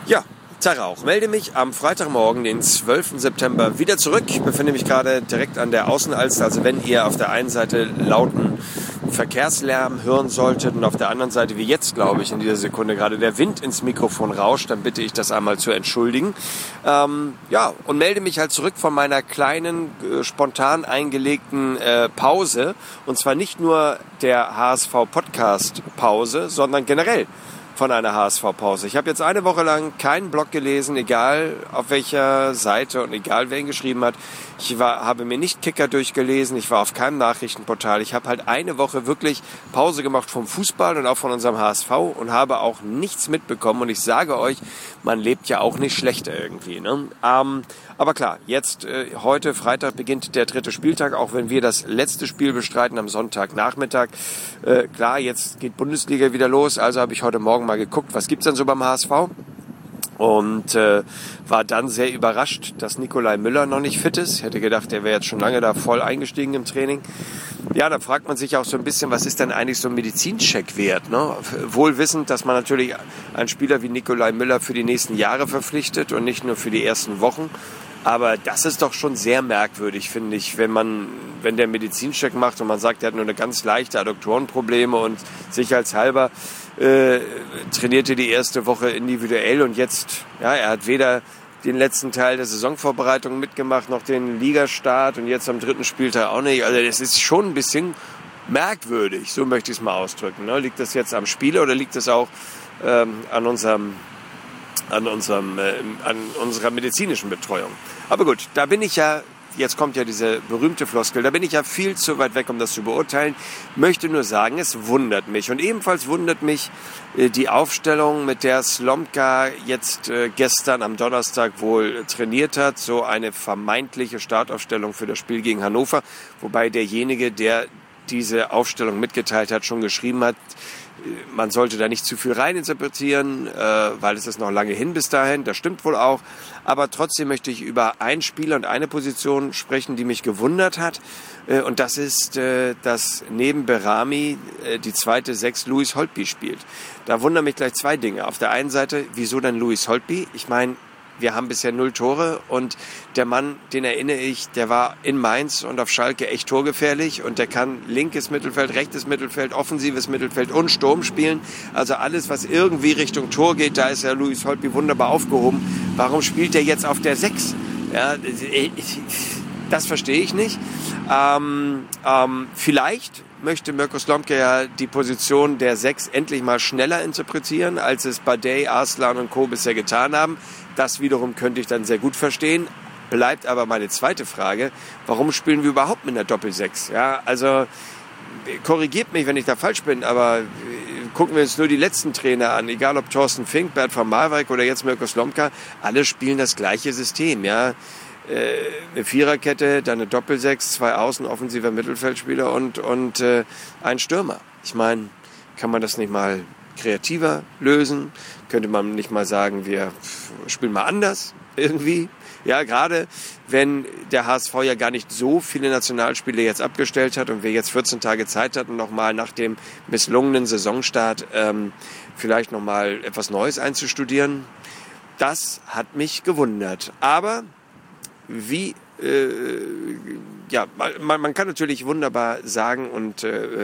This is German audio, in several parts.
Ja, Tag auch. Melde mich am Freitagmorgen, den 12. September, wieder zurück. Ich befinde mich gerade direkt an der Außenalster. Also wenn ihr auf der einen Seite lauten Verkehrslärm hören solltet und auf der anderen Seite, wie jetzt, glaube ich, in dieser Sekunde gerade der Wind ins Mikrofon rauscht, dann bitte ich das einmal zu entschuldigen. Und melde mich halt zurück von meiner kleinen, spontan eingelegten Pause. Und zwar nicht nur der HSV-Podcast-Pause, sondern generell von einer HSV-Pause. Ich habe jetzt eine Woche lang keinen Blog gelesen, egal auf welcher Seite und egal wer ihn geschrieben hat. Habe mir nicht Kicker durchgelesen, ich war auf keinem Nachrichtenportal. Ich habe halt eine Woche wirklich Pause gemacht vom Fußball und auch von unserem HSV und habe auch nichts mitbekommen. Und ich sage euch, man lebt ja auch nicht schlechter irgendwie, ne? Aber klar, jetzt heute Freitag beginnt der 3. Spieltag, auch wenn wir das letzte Spiel bestreiten am Sonntagnachmittag. Klar, jetzt geht Bundesliga wieder los, also habe ich heute Morgen mal geguckt, was gibt's denn so beim HSV? Und war dann sehr überrascht, dass Nikolai Müller noch nicht fit ist. Ich hätte gedacht, der wäre jetzt schon lange da voll eingestiegen im Training. Ja, da fragt man sich auch so ein bisschen, was ist denn eigentlich so ein Medizincheck wert? Ne? Wohl wissend, dass man natürlich einen Spieler wie Nikolai Müller für die nächsten Jahre verpflichtet und nicht nur für die ersten Wochen. Aber das ist doch schon sehr merkwürdig, finde ich, wenn der Medizincheck macht und man sagt, er hat nur eine ganz leichte Adduktorenprobleme und sicherheitshalber trainierte die erste Woche individuell und jetzt, ja, er hat weder den letzten Teil der Saisonvorbereitung mitgemacht, noch den Ligastart und jetzt am 3. Spieltag auch nicht. Also das ist schon ein bisschen merkwürdig, so möchte ich es mal ausdrücken. Ne? Liegt das jetzt am Spieler oder liegt das auch an unserer medizinischen Betreuung? Aber gut, da bin ich ja, jetzt kommt ja diese berühmte Floskel, da bin ich ja viel zu weit weg, um das zu beurteilen. Möchte nur sagen, es wundert mich. Und ebenfalls wundert mich die Aufstellung, mit der Slomka jetzt gestern am Donnerstag wohl trainiert hat. So eine vermeintliche Startaufstellung für das Spiel gegen Hannover. Wobei derjenige, der diese Aufstellung mitgeteilt hat, schon geschrieben hat, man sollte da nicht zu viel reininterpretieren, weil es ist noch lange hin bis dahin. Das stimmt wohl auch. Aber trotzdem möchte ich über einen Spieler und eine Position sprechen, die mich gewundert hat. Und das ist, dass neben Berami die zweite 6 Louis Holtby spielt. Da wundern mich gleich zwei Dinge. Auf der einen Seite, wieso denn Louis Holtby? Ich meine, wir haben bisher 0 Tore und der Mann, den erinnere ich, der war in Mainz und auf Schalke echt torgefährlich und der kann linkes Mittelfeld, rechtes Mittelfeld, offensives Mittelfeld und Sturm spielen. Also alles, was irgendwie Richtung Tor geht, da ist ja Louis Holtby wunderbar aufgehoben. Warum spielt er jetzt auf der 6? Ja, das verstehe ich nicht. Vielleicht möchte Mirko Slomka ja die Position der 6 endlich mal schneller interpretieren, als es Badei, Arslan und Co. bisher getan haben. Das wiederum könnte ich dann sehr gut verstehen. Bleibt aber meine zweite Frage, warum spielen wir überhaupt mit einer Doppel-6? Ja, also korrigiert mich, wenn ich da falsch bin, aber gucken wir uns nur die letzten Trainer an, egal ob Thorsten Fink, Bert van Marwijk oder jetzt Mirko Slomka, alle spielen das gleiche System, ja. Eine Viererkette, dann eine Doppel-6, 2 Außen, offensiver Mittelfeldspieler und ein Stürmer. Ich meine, kann man das nicht mal kreativer lösen? Könnte man nicht mal sagen, wir spielen mal anders irgendwie? Ja, gerade wenn der HSV ja gar nicht so viele Nationalspiele jetzt abgestellt hat und wir jetzt 14 Tage Zeit hatten, nochmal nach dem misslungenen Saisonstart vielleicht nochmal etwas Neues einzustudieren. Das hat mich gewundert. Aber man kann natürlich wunderbar sagen und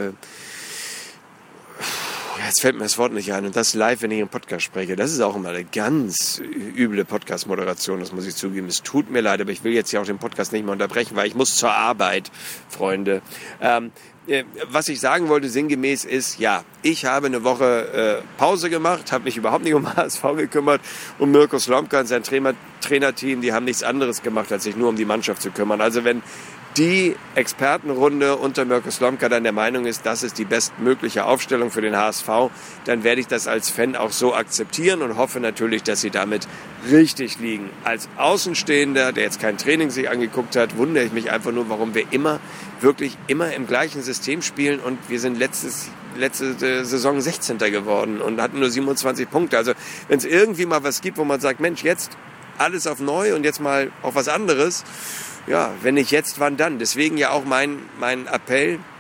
jetzt fällt mir das Wort nicht ein und das live, wenn ich im Podcast spreche, das ist auch immer eine ganz üble Podcast-Moderation, das muss ich zugeben. Es tut mir leid, aber ich will jetzt ja auch den Podcast nicht mehr unterbrechen, weil ich muss zur Arbeit, Freunde. Was ich sagen wollte sinngemäß ist, ja, ich habe eine Woche Pause gemacht, habe mich überhaupt nicht um HSV gekümmert und Mirko Slomka und sein Trainerteam, die haben nichts anderes gemacht, als sich nur um die Mannschaft zu kümmern. Also wenn die Expertenrunde unter Mirko Slomka dann der Meinung ist, das ist die bestmögliche Aufstellung für den HSV, dann werde ich das als Fan auch so akzeptieren und hoffe natürlich, dass sie damit richtig liegen. Als Außenstehender, der jetzt kein Training sich angeguckt hat, wundere ich mich einfach nur, warum wir wirklich immer im gleichen System spielen und wir sind letzte Saison 16. geworden und hatten nur 27 Punkte. Also wenn es irgendwie mal was gibt, wo man sagt, Mensch, jetzt alles auf neu und jetzt mal auf was anderes, ja, wenn nicht jetzt, wann dann? Deswegen ja auch mein Appell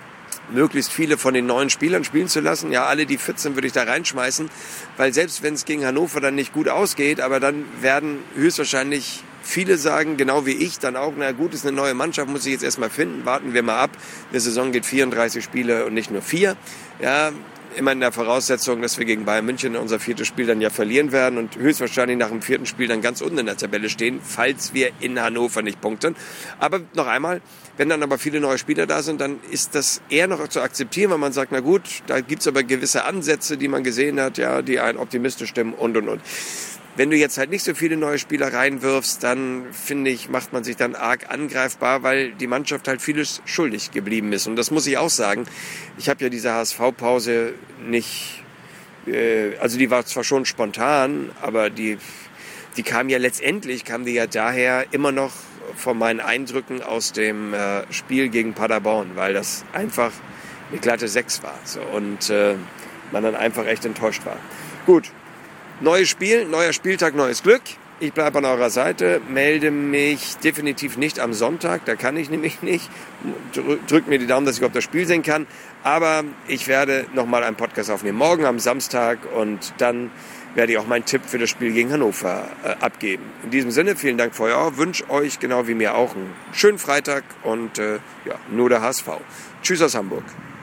möglichst viele von den neuen Spielern spielen zu lassen. Ja, alle die 14 würde ich da reinschmeißen, weil selbst wenn es gegen Hannover dann nicht gut ausgeht, aber dann werden höchstwahrscheinlich viele sagen, genau wie ich, dann auch, na gut, ist eine neue Mannschaft, muss ich jetzt erstmal finden, warten wir mal ab. Eine Saison geht 34 Spiele und nicht nur 4. Ja, immer in der Voraussetzung, dass wir gegen Bayern München unser 4. Spiel dann ja verlieren werden und höchstwahrscheinlich nach dem 4. Spiel dann ganz unten in der Tabelle stehen, falls wir in Hannover nicht punkten. Aber noch einmal, wenn dann aber viele neue Spieler da sind, dann ist das eher noch zu akzeptieren, weil man sagt, na gut, da gibt's aber gewisse Ansätze, die man gesehen hat, ja, die einen optimistisch stimmen und. Wenn du jetzt halt nicht so viele neue Spieler reinwirfst, dann, finde ich, macht man sich dann arg angreifbar, weil die Mannschaft halt vieles schuldig geblieben ist. Und das muss ich auch sagen. Ich habe ja diese HSV-Pause nicht, also die war zwar schon spontan, aber die kam ja letztendlich, kam die ja daher immer noch von meinen Eindrücken aus dem Spiel gegen Paderborn, weil das einfach eine glatte 6 war. So, und man dann einfach echt enttäuscht war. Gut. Neues Spiel, neuer Spieltag, neues Glück. Ich bleibe an eurer Seite, melde mich definitiv nicht am Sonntag, da kann ich nämlich nicht. Drückt mir die Daumen, dass ich überhaupt das Spiel sehen kann. Aber ich werde nochmal einen Podcast aufnehmen, morgen am Samstag, und dann werde ich auch meinen Tipp für das Spiel gegen Hannover abgeben. In diesem Sinne, vielen Dank für euer Ohr, wünsche euch genau wie mir auch einen schönen Freitag und nur der HSV. Tschüss aus Hamburg.